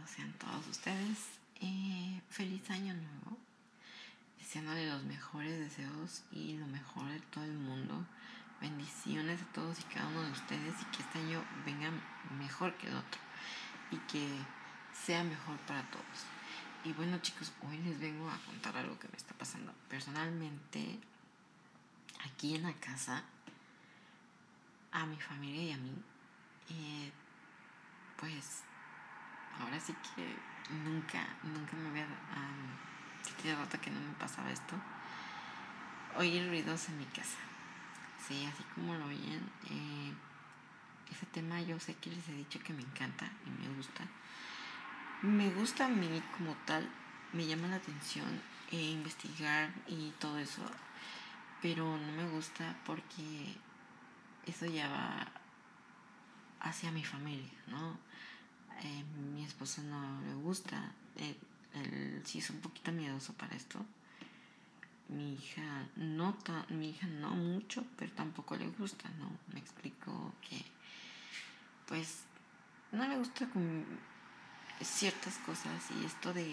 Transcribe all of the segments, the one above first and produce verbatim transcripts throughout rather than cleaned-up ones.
sean todos ustedes. Eh, feliz año nuevo. Deseándole los mejores deseos y lo mejor de todo el mundo. Bendiciones a todos y cada uno de ustedes y que este año venga mejor que el otro y que sea mejor para todos. Y bueno, chicos, hoy les vengo a contar algo que me está pasando. Personalmente, aquí en la casa, a mi familia y a mí, eh, pues ahora sí que nunca, nunca me había sentido rato que no me pasaba esto. Oír ruidos en mi casa. Sí, así como lo oyen. Eh, ese tema yo sé que les he dicho que me encanta y me gusta. Me gusta a mí como tal, me llama la atención eh, investigar y todo eso, pero no me gusta porque eso ya va hacia mi familia, ¿no? Eh, mi esposo no le gusta, él, él sí es un poquito miedoso para esto. Mi hija no ta, mi hija no mucho, pero tampoco le gusta, ¿no? Me explico que pues no le gusta con ciertas cosas y esto de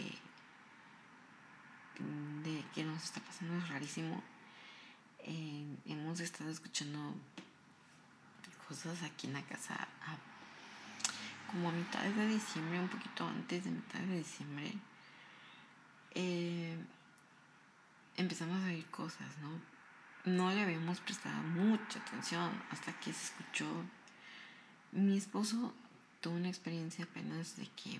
de que nos está pasando es rarísimo. Eh, hemos estado escuchando cosas aquí en la casa a, como a mitades de diciembre, un poquito antes de mitades de diciembre. Eh, empezamos a oír cosas, ¿no? No le habíamos prestado mucha atención hasta que se escuchó. Mi esposo tuvo una experiencia apenas de que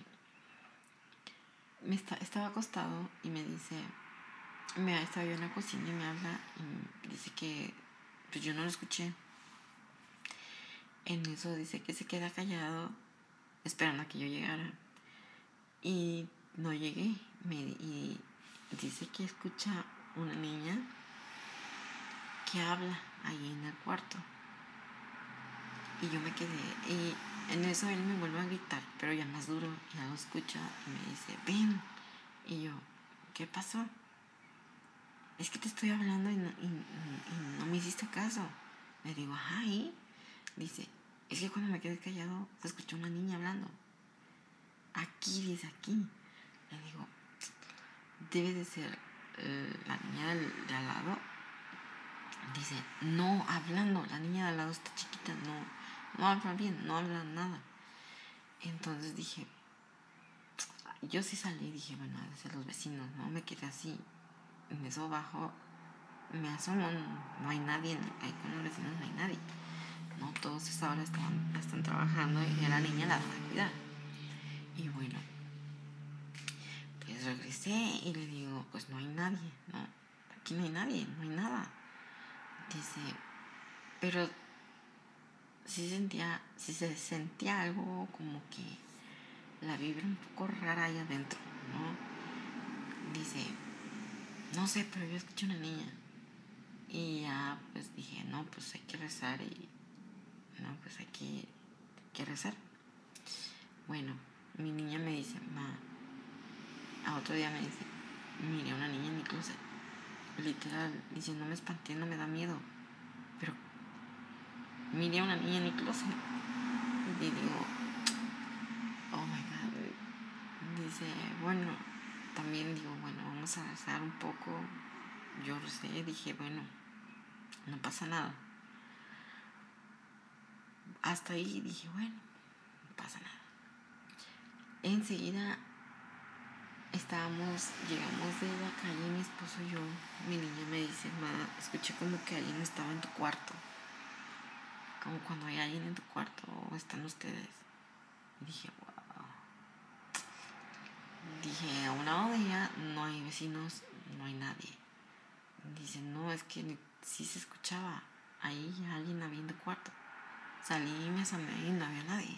me está, estaba acostado y me dice, me estaba yo en la cocina y me habla y dice que pues yo no lo escuché. En eso dice que se queda callado esperando a que yo llegara y no llegué. Me, y dice que escucha una niña que habla ahí en el cuarto. Y yo me quedé, y en eso él me vuelve a gritar, pero ya más duro, y ya lo escucha y me dice, ven. Y yo, ¿qué pasó? Es que te estoy hablando y no, y, y, y no me hiciste caso. Le digo, ajá, ¿y? Dice, es que cuando me quedé callado se escuchó una niña hablando. Aquí, dice, aquí. Le digo, debe de ser eh, la niña del, de al lado. Dice, no, hablando, la niña de al lado está chiquita, no, no habla bien, no habla nada. Entonces dije, yo sí salí y dije, bueno, a veces los vecinos, ¿no? Me quedé así, en eso bajo, me asomo, no, no hay nadie, ahí con los vecinos no hay nadie. No, todos a esa hora estaban, están trabajando y a la niña la van a cuidar. Y bueno, pues regresé y le digo, pues no hay nadie, ¿no? Aquí no hay nadie, no hay nada. Dice, pero sí sentía, sí se sentía algo como que la vibra un poco rara ahí adentro, ¿no? Dice, no sé, pero yo escuché una niña. Y ya pues dije, no, pues hay que rezar y no, pues hay que, hay que rezar. Bueno, mi niña me dice, ma, a otro día me dice, miré a una niña en mi closet. Literal, dice, no me espanté, no me da miedo. Pero miré a una niña en mi closet. Y digo, oh my God. Dice, bueno, también digo, bueno, vamos a rezar un poco. Yo recé, dije, bueno, no pasa nada. Hasta ahí dije, bueno, no pasa nada. Enseguida estábamos, llegamos de la calle, mi esposo y yo. Mi niña me dice, ma, escuché como que alguien estaba en tu cuarto. Como cuando hay alguien en tu cuarto o están ustedes. Y dije, wow. Dije, a un lado de ella no hay vecinos, no hay nadie. Dice, no, es que sí se escuchaba. Ahí alguien había en tu cuarto. Salí y me asomé y no había nadie.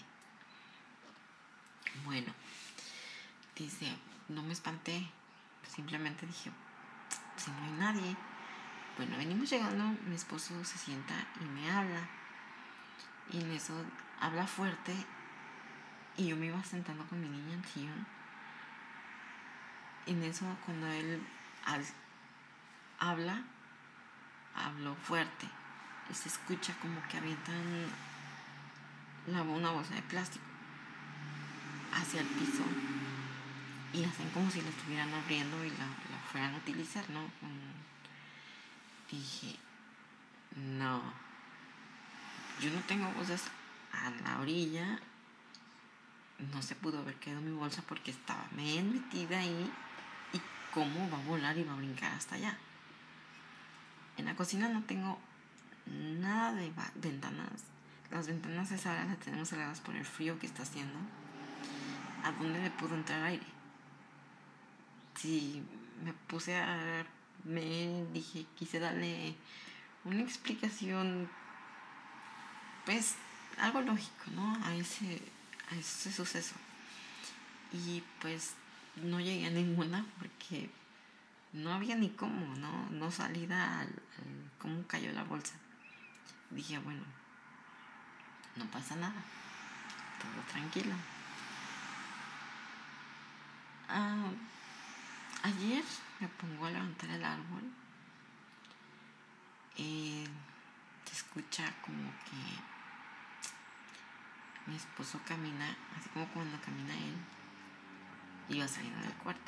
Bueno, dice, no me espanté. Simplemente dije, si no hay nadie. Bueno, venimos llegando, mi esposo se sienta y me habla. Y en eso habla fuerte. Y yo me iba sentando con mi niña en el sillón. Y en eso cuando él al, habla, habló fuerte. Y se escucha como que avientan la, una bolsa de plástico hacia el piso. y hacen como si la estuvieran abriendo y la, la fueran a utilizar, ¿no? Dije, no, yo no tengo bolsas a la orilla. No se pudo haber quedado mi bolsa porque estaba bien metida ahí. ¿Y cómo va a volar y va a brincar hasta allá? En la cocina no tengo nada de ventanas. Las ventanas esas las tenemos cerradas por el frío que está haciendo. ¿A dónde le pudo entrar aire? Si me puse a... Me dije, quise darle una explicación, pues, algo lógico, ¿no? A ese, a ese suceso. Y pues no llegué a ninguna porque no había ni cómo, ¿no? No salida al, al cómo cayó la bolsa. Dije, bueno, no pasa nada, todo tranquilo. Ah, ayer me pongo a levantar el árbol. Eh, se escucha como que mi esposo camina, así como cuando camina él, iba saliendo del cuarto.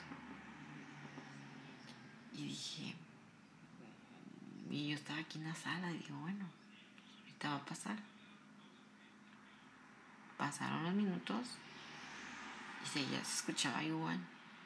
Y dije, y yo estaba aquí en la sala y digo, bueno, ahorita va a pasar. Pasaron los minutos y seguía, se escuchaba igual.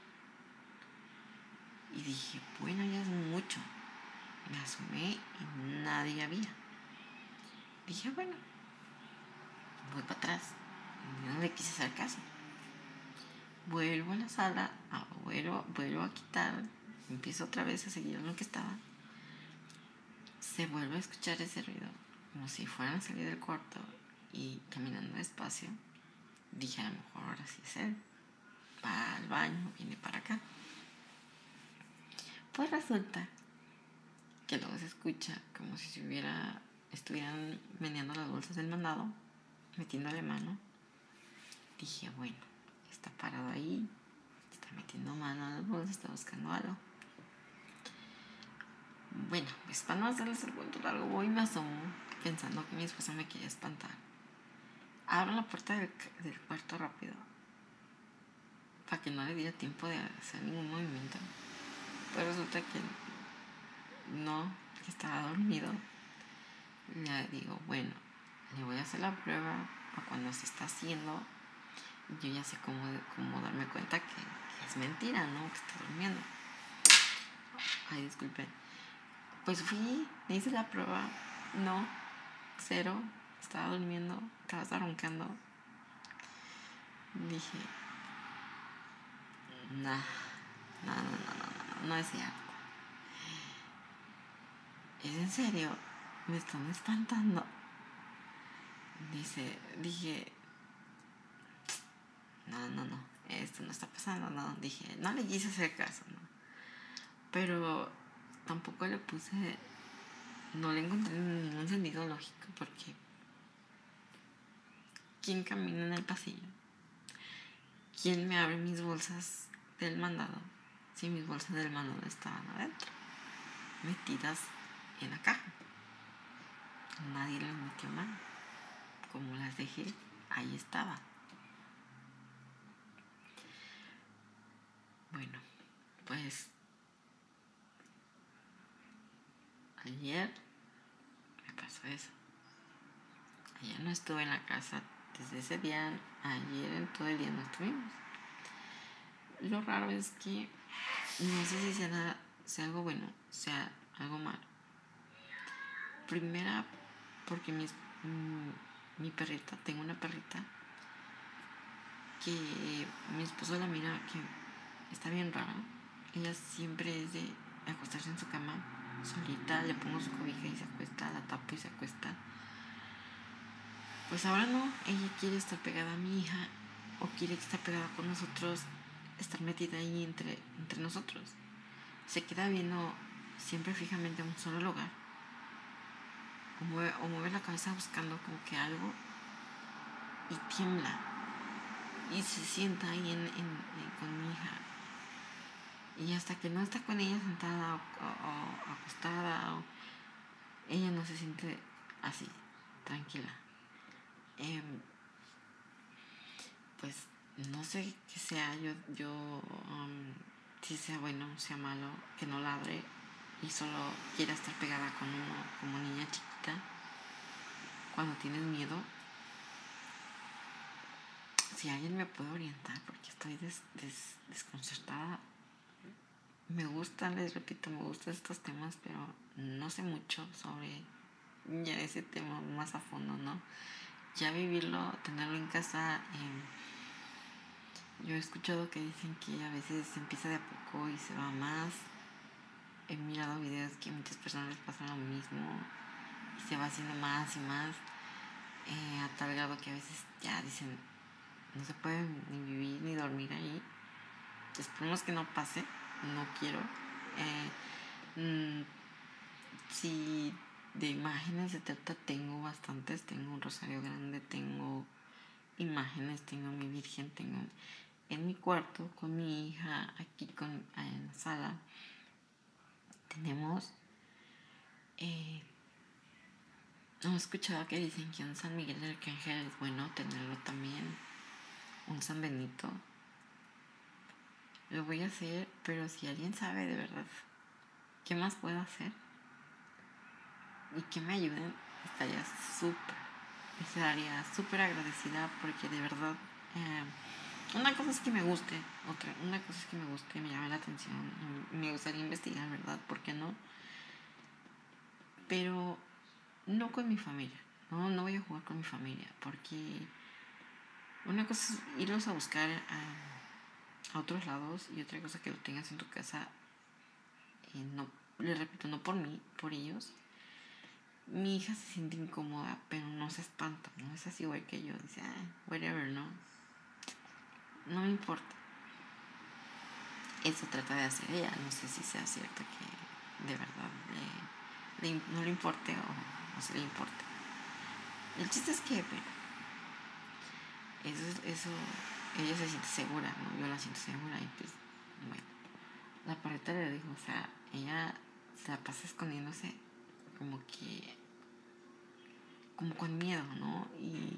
Y dije, bueno, ya es mucho. Me asomé y nadie había. Dije, bueno, voy para atrás. Y no le quise hacer caso. Vuelvo a la sala, vuelvo, vuelvo a quitar, empiezo otra vez a seguir en lo que estaba. Se vuelve a escuchar ese ruido, como si fueran a salir del cuarto y caminando despacio. Dije, a lo mejor ahora sí es él. Va al baño, viene para acá. Pues resulta que luego se escucha como si se hubiera, estuvieran meneando las bolsas del mandado, metiéndole mano. Dije, bueno, está parado ahí, está metiendo mano a las bolsas, está buscando algo. Bueno, pues para no hacerles el cuento largo, voy y me asomo pensando que mi esposa me quería espantar. Abro la puerta del, del cuarto rápido para que no le diera tiempo de hacer ningún movimiento. Pero resulta que no, que estaba dormido. Le digo, bueno, le voy a hacer la prueba para cuando se está haciendo. Yo ya sé cómo, cómo darme cuenta que, que es mentira, ¿no? Que está durmiendo. Ay, disculpe. Pues fui, le hice la prueba. No, cero. Estaba durmiendo, estaba roncando. Dije, nah, no, no, no, no, no, no es cierto. ¿Es en serio? Me están espantando. Dice, dije, no, no, no, esto no está pasando, no. Dije, no le quise hacer caso, ¿no? Pero tampoco le puse, no le encontré ningún sentido lógico porque ¿quién camina en el pasillo? ¿Quién me abre mis bolsas del mandado? Si mis bolsas del mandado estaban adentro, metidas en la caja. Nadie las metió mano. Como las dejé, ahí estaba. Bueno, pues ayer me pasó eso. Ayer no estuve en la casa. Desde ese día, ayer en todo el día no estuvimos. Lo raro es que no sé si sea, nada, sea algo bueno, sea algo malo. Primera, porque mi, mi perrita, tengo una perrita que mi esposo la mira que está bien rara. Ella siempre es de acostarse en su cama solita, le pongo su cobija y se acuesta, la tapo y se acuesta. Pues ahora no, ella quiere estar pegada a mi hija o quiere estar pegada con nosotros, estar metida ahí entre, entre nosotros. Se queda viendo siempre fijamente a un solo lugar o mueve, o mueve la cabeza buscando como que algo y tiembla y se sienta ahí en, en, en, con mi hija. Y hasta que no está con ella sentada o, o, o acostada, o, ella no se siente así, tranquila. Eh, pues no sé qué sea, yo, yo um, si sea bueno, sea malo, que no ladre y solo quiera estar pegada con uno como niña chiquita cuando tienes miedo. Si alguien me puede orientar, porque estoy des, des, desconcertada. Me gustan, les repito, me gustan estos temas, pero no sé mucho sobre ya ese tema más a fondo, ¿no? Ya vivirlo, tenerlo en casa, eh, yo he escuchado que dicen que a veces se empieza de a poco y se va más. He mirado videos que a muchas personas les pasa lo mismo y se va haciendo más y más, eh, a tal grado que a veces ya dicen, no se puede ni vivir ni dormir ahí. Esperemos que no pase, no quiero. Eh, mmm, si de imágenes se trata, tengo bastantes. Tengo un rosario grande, tengo imágenes, tengo mi virgen, tengo en mi cuarto con mi hija, aquí con, en la sala. Tenemos, eh, no he escuchado que dicen que un San Miguel de Arcángel es bueno tenerlo también, un San Benito. Lo voy a hacer, pero si alguien sabe de verdad qué más puedo hacer y que me ayuden, estaría súper, estaría súper agradecida, porque de verdad, eh, una cosa es que me guste, otra, una cosa es que me guste, me llame la atención, me gustaría investigar, ¿verdad? ¿Por qué no? Pero no con mi familia, no, no voy a jugar con mi familia, porque una cosa es irlos a buscar a, a otros lados y otra cosa que lo tengas en tu casa, eh, no, les repito, no por mí, por ellos. Mi hija se siente incómoda, pero no se espanta, no es así igual que yo, dice, ah, whatever, no, no me importa. Eso trata de hacer ella, no sé si sea cierto que de verdad le, le, no le importe o no se le importe. El chiste es que, bueno, eso, eso, ella se siente segura, ¿no? Yo la siento segura y pues, bueno, la perrita le dijo, o sea, ella se la pasa escondiéndose como que, como con miedo, ¿no? Y,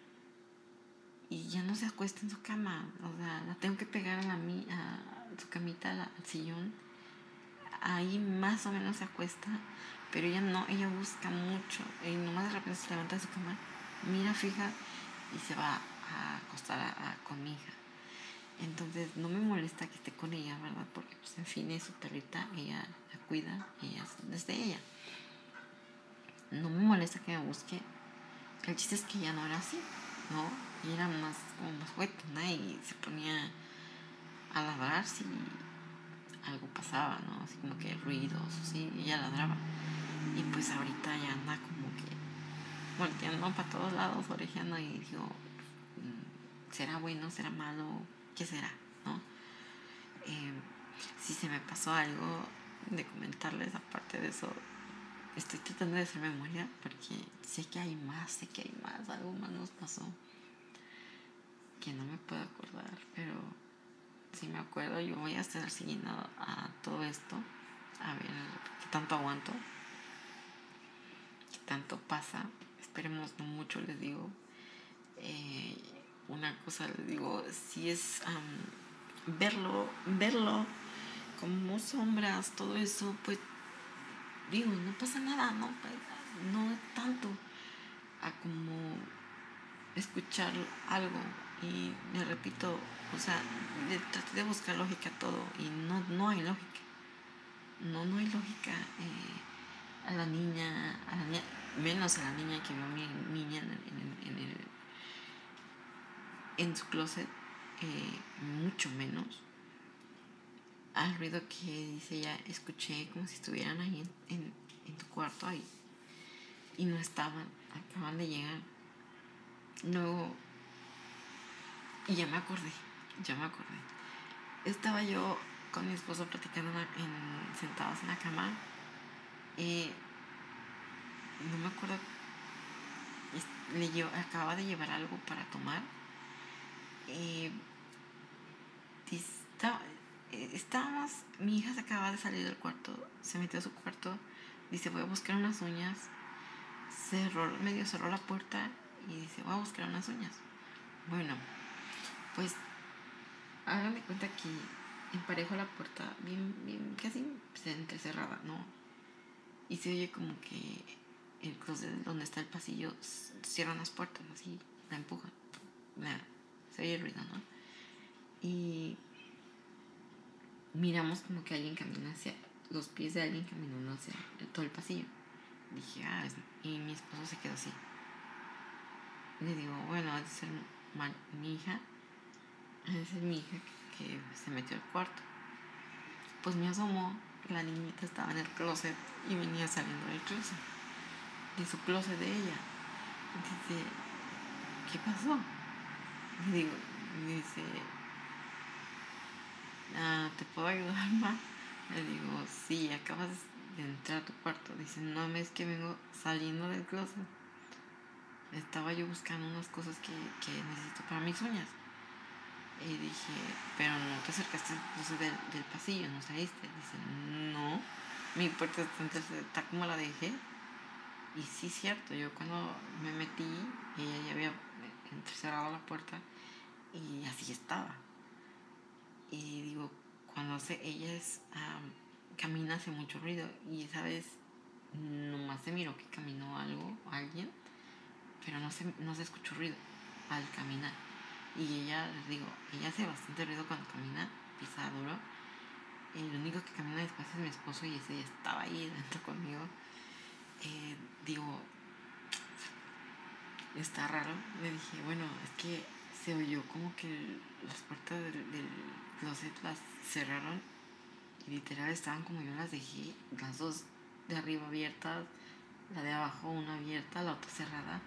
y ya no se acuesta en su cama, o sea, la tengo que pegar a, la, a su camita, al sillón. Ahí más o menos se acuesta, pero ella no, ella busca mucho y nomás de repente se levanta de su cama, mira fija y se va a acostar a, a, con mi hija. Entonces no me molesta que esté con ella, ¿verdad? Porque pues en fin es su perrita, ella la cuida, ella es de ella. No me molesta que me busque. El chiste es que ella no era así, ¿no? Y era más como más juguetona, ¿no? Y se ponía a ladrar si algo pasaba, ¿no? Así como que ruidos, sí, y ella ladraba. Y pues ahorita ya anda como que volteando para todos lados, orejeando, y digo, ¿será bueno, será malo? ¿Qué será? ¿No? Eh, si se me pasó algo de comentarles, aparte de eso, estoy tratando de hacer memoria porque sé que hay más, sé que hay más, algo más nos pasó que no me puedo acordar, pero si me acuerdo yo voy a estar siguiendo a todo esto, a ver qué tanto aguanto, qué tanto pasa. Esperemos no mucho, les digo. Eh, una cosa les digo, si es um, verlo, verlo como sombras, todo eso, pues digo, no pasa nada, no, no tanto a como escuchar algo. Y le repito, o sea, le traté de buscar lógica a todo y no, no hay lógica. No, no hay lógica. Eh, a la niña, a la niña, menos a la niña que vio a mi niña en, en, en, el, en su closet, eh, mucho menos. Al ruido que dice ella, escuché como si estuvieran ahí en, en, en tu cuarto ahí. Y no estaban, acaban de llegar. Luego, y ya me acordé, ya me acordé. Estaba yo con mi esposo platicando en, sentados en la cama. Eh, no me acuerdo, le llevo, acababa de llevar algo para tomar. Eh, está, eh, estábamos, mi hija se acaba de salir del cuarto, se metió a su cuarto, dice voy a buscar unas uñas, cerró, medio cerró la puerta y dice voy a buscar unas uñas. Bueno, Pues hagan de cuenta que emparejo la puerta bien, bien, casi entrecerrada, ¿no? Y se oye como que el closet donde está el pasillo cierran las puertas, así, la empujan. La, se oye el ruido, ¿no? Y miramos como que alguien camina hacia, los pies de alguien caminando hacia todo el pasillo. Dije, ah, es, y mi esposo se quedó así. Le digo, bueno, ha de ser mal, mi hija, ha de ser mi hija que, que se metió al cuarto. Pues me asomó, la niñita estaba en el closet y venía saliendo del closet, de su closet de ella. Dice, ¿qué pasó? Le digo, me dice, ah, ¿te puedo ayudar más? Le digo, sí, acabas de entrar a tu cuarto. Dice, no, es que vengo saliendo del closet. Estaba yo buscando unas cosas que, que necesito para mis uñas. Y dije, pero no te acercaste al closet del, del pasillo, no saliste. Dice, no, mi puerta está, está como la dejé. Y sí, cierto, yo cuando me metí, ella ya había cerrado la puerta y así estaba. Y digo, cuando hace, ella es, um, camina, hace mucho ruido. Y esa vez nomás se miró que caminó algo, alguien, pero no se, no se escuchó ruido al caminar. Y ella, les digo, ella hace bastante ruido cuando camina, pisa duro. El único que camina después es mi esposo y ese ya estaba ahí dentro conmigo. Eh, digo, está raro. Le dije, bueno, es que se oyó como que el, las puertas del, del closet las cerraron y literal estaban como yo las dejé, las dos de arriba abiertas, la de abajo una abierta, la otra cerrada.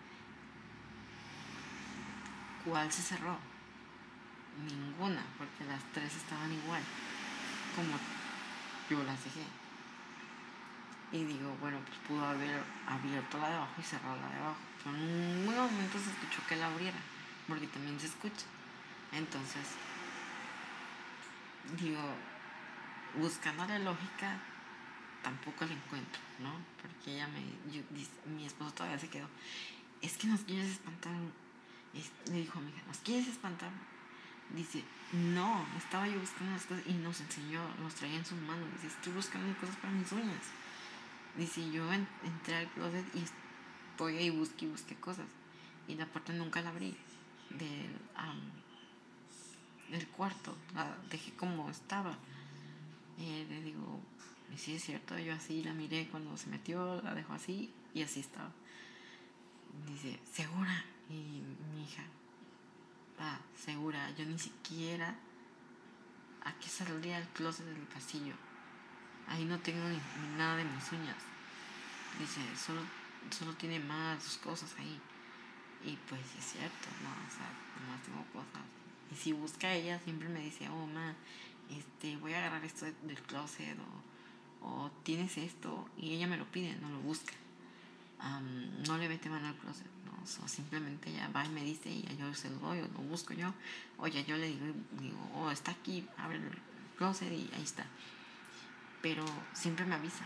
¿Cuál se cerró? Ninguna, porque las tres estaban igual, como yo las dejé. Y digo, bueno, pues pudo haber abierto la de abajo y cerrado la de abajo. Pero en un momento se escuchó que la abriera, porque también se escucha. Entonces, digo, buscando la lógica, tampoco la encuentro, ¿no? Porque ella me, yo, dice, mi esposo todavía se quedó. Es que nos quieres espantar. Es, le dijo a mi hija, ¿nos quieres espantar? Dice, no, estaba yo buscando las cosas y nos enseñó, nos traía en sus manos. Dice, estoy buscando cosas para mis uñas. Dice, yo en, entré al closet y estoy ahí, busqué y busqué cosas. Y la puerta nunca la abrí del, um, del cuarto. La dejé como estaba. Eh, le digo, y sí es cierto, yo así la miré cuando se metió, la dejó así y así estaba. Dice, ¿segura? Y mi hija, va, segura, yo ni siquiera a qué saldría el closet del pasillo. Ahí no tengo ni, ni nada de mis uñas. Dice, solo, solo tiene más cosas ahí. Y pues sí es cierto, ¿no? O sea, nomás tengo cosas. Y si busca ella, siempre me dice, oh, ma, este, voy a agarrar esto del closet o, o tienes esto. Y ella me lo pide, no lo busca. Um, no le mete mano al closet, ¿no? O sea, simplemente ella va y me dice y yo se lo doy o lo busco yo. O ya yo le digo, digo, oh, está aquí, abre el closet y ahí está. Pero siempre me avisa.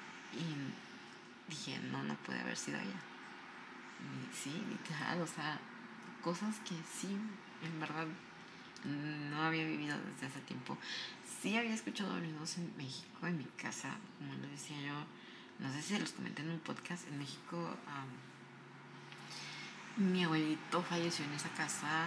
Y dije, no, no puede haber sido ella. Y sí, literal, o sea, cosas que sí, en verdad, no había vivido desde hace tiempo. Sí había escuchado ruidos en México, en mi casa, como les decía yo. No sé si los comenté en un podcast. En México, um, mi abuelito falleció en esa casa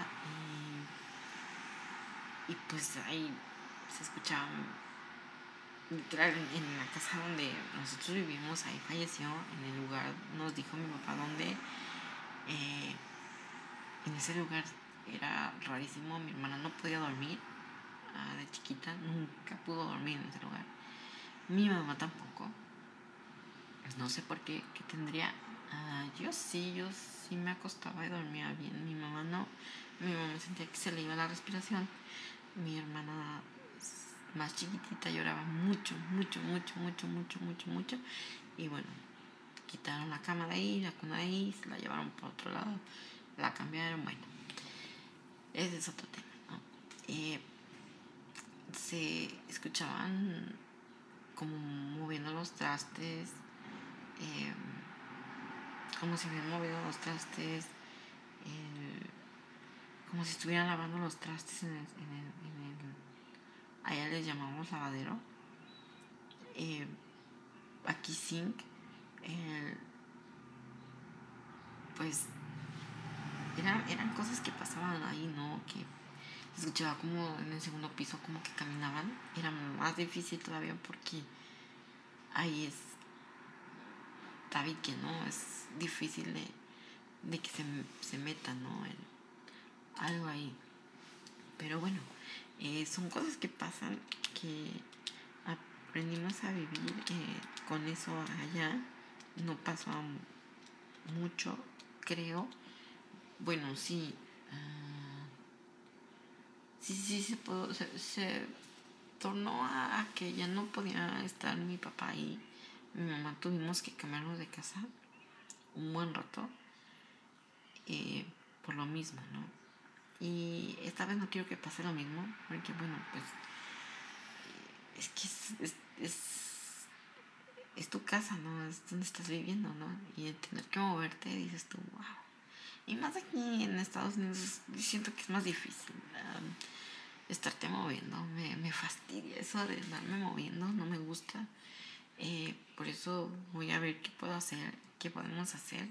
y, y pues ahí se escuchaban, literal, en la casa donde nosotros vivimos, ahí falleció, en el lugar, nos dijo mi papá dónde. Eh, en ese lugar era rarísimo, mi hermana no podía dormir, uh, de chiquita, nunca pudo dormir en ese lugar. Mi mamá tampoco. No sé por qué, qué tendría. Uh, yo sí, yo sí me acostaba y dormía bien. Mi mamá no. Mi mamá sentía que se le iba la respiración. Mi hermana más chiquitita lloraba mucho, mucho, mucho, mucho, mucho, mucho, mucho. Y bueno, quitaron la cama de ahí, la cuna de ahí, se la llevaron por otro lado, la cambiaron, bueno. Ese es otro tema, ¿no? Eh, se escuchaban como moviendo los trastes. Eh, como si hubieran movido los trastes, el, como si estuvieran lavando los trastes en el, en el, en el allá les llamamos lavadero, eh, aquí sink, eh, pues eran, eran cosas que pasaban ahí, ¿no? Que escuchaba como en el segundo piso como que caminaban. Era más difícil todavía porque ahí es David, que no es difícil de, de que se, se meta, ¿no? En algo ahí. Pero bueno, eh, son cosas que pasan, que aprendimos a vivir eh, con eso allá. No pasó mucho, creo. Bueno, sí. Uh, sí, sí, se, pudo, se, se tornó a, a que ya no podía estar mi papá y mi mamá. Tuvimos que cambiarnos de casa un buen rato eh, por lo mismo, ¿no? Y esta vez no quiero que pase lo mismo, porque bueno, pues es que es, es, es, es tu casa, ¿no? Es donde estás viviendo, ¿no? Y el tener que moverte, dices tú, wow. Y más aquí en Estados Unidos siento que es más difícil um, estarte moviendo. Me, me fastidia eso de estarme moviendo, no me gusta. Eh, por eso voy a ver qué puedo hacer, qué podemos hacer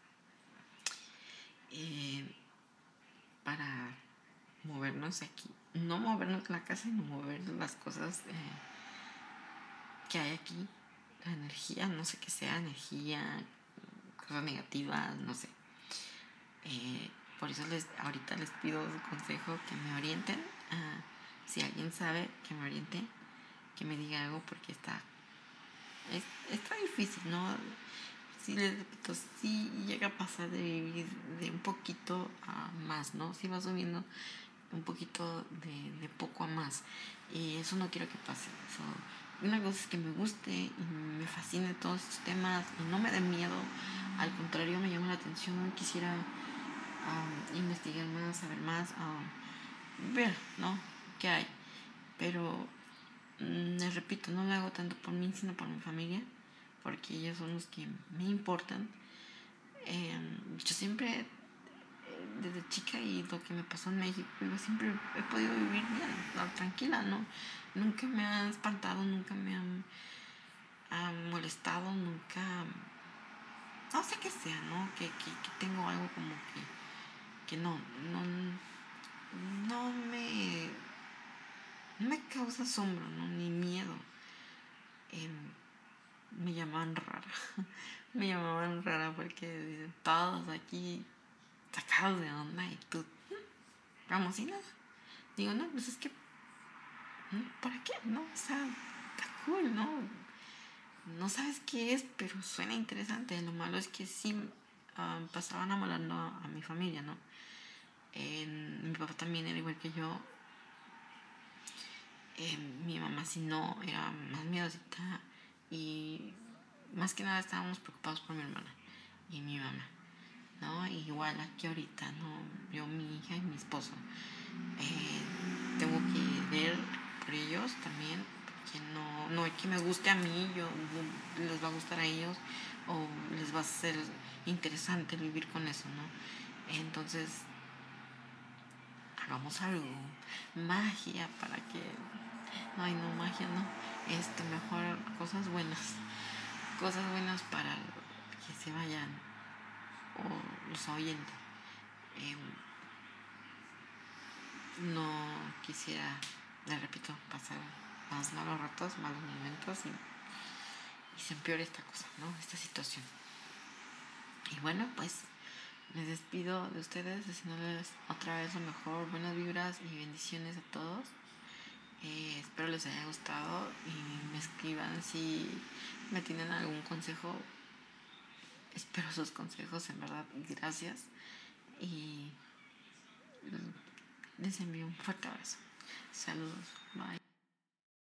eh, para movernos aquí. No movernos la casa, sino mover las cosas eh, que hay aquí. La energía, no sé qué sea, energía, cosas negativas, no sé. Eh, por eso les, ahorita les pido su consejo, que me orienten. Uh, si alguien sabe, que me oriente, que me diga algo, porque está es, está difícil, ¿no? Sí, les repito, sí llega a pasar de vivir de un poquito a más, ¿no? Sí va subiendo un poquito de, de poco a más. Y eso no quiero que pase. Eso, una cosa es que me guste y me fascine todos estos temas y no me dé miedo. Al contrario, me llama la atención. Quisiera um, investigar más, saber más, um, ver, ¿no? ¿Qué hay? Pero mm, les repito, no lo hago tanto por mí, sino por mi familia, porque ellos son los que me importan. Eh, yo siempre, desde chica, y lo que me pasó en México, yo siempre he podido vivir bien, no, tranquila, ¿no? Nunca me ha espantado, nunca me han, han molestado, nunca, no sé qué sea, ¿no? Que, que, que tengo algo como que, que no, no, no me, no me causa asombro, ¿no? Ni miedo. Eh, me llamaban rara, me llamaban rara porque dicen todos aquí sacados de onda y tú, vamos y nada. Digo, no, pues es que, ¿para qué? No, o sea, está cool, ¿no? No sabes qué es, pero suena interesante. Lo malo es que sí uh, pasaban amalando a, a mi familia, ¿no? Eh, mi papá también era igual que yo. Eh, mi mamá sí no, era más miedosita y más que nada estábamos preocupados por mi hermana y mi mamá, ¿no? Igual aquí ahorita, ¿no? Yo, mi hija y mi esposo. Eh, tengo que ver por ellos también, porque no, no es que me guste a mí, yo, les va a gustar a ellos o les va a ser interesante vivir con eso, ¿no? Entonces, hagamos algo, magia para que, ay no, magia no, esto, mejor cosas buenas, cosas buenas para que se vayan o los oyendo. Eh, no quisiera, le repito, pasar más malos ratos, malos momentos y, y se empeore esta cosa, ¿no? Esta situación. Y bueno, pues me despido de ustedes deseándoles otra vez lo mejor, buenas vibras y bendiciones a todos. Eh, espero les haya gustado y me escriban si me tienen algún consejo. Espero sus consejos, en verdad, gracias. Y les envío un fuerte abrazo. Saludos, bye.